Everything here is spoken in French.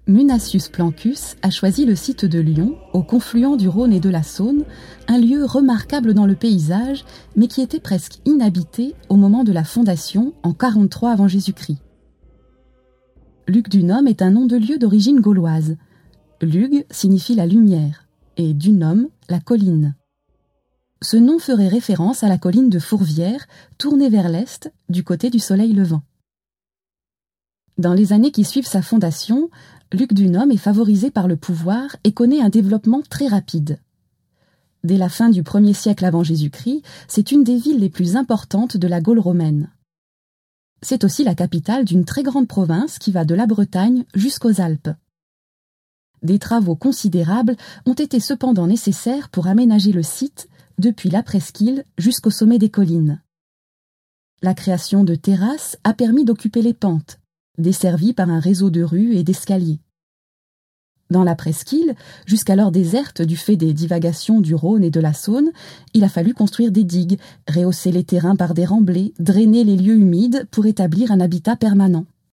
Munacius Plancus a choisi le site de Lyon, au confluent du Rhône et de la Saône, un lieu remarquable dans le paysage, mais qui était presque inhabité au moment de la fondation en 43 avant Jésus-Christ. Lugdunum est un nom de lieu d'origine gauloise. Lug signifie la lumière et Dunum, la colline. Ce nom ferait référence à la colline de Fourvière, tournée vers l'est, du côté du soleil levant. Dans les années qui suivent sa fondation, Lugdunum est favorisé par le pouvoir et connaît un développement très rapide. Dès la fin du 1er siècle avant Jésus-Christ, c'est une des villes les plus importantes de la Gaule romaine. C'est aussi la capitale d'une très grande province qui va de la Bretagne jusqu'aux Alpes. Des travaux considérables ont été cependant nécessaires pour aménager le site depuis la presqu'île jusqu'au sommet des collines. La création de terrasses a permis d'occuper les pentes, desservies par un réseau de rues et d'escaliers. Dans la presqu'île, jusqu'alors déserte du fait des divagations du Rhône et de la Saône, il a fallu construire des digues, rehausser les terrains par des remblais, drainer les lieux humides pour établir un habitat permanent.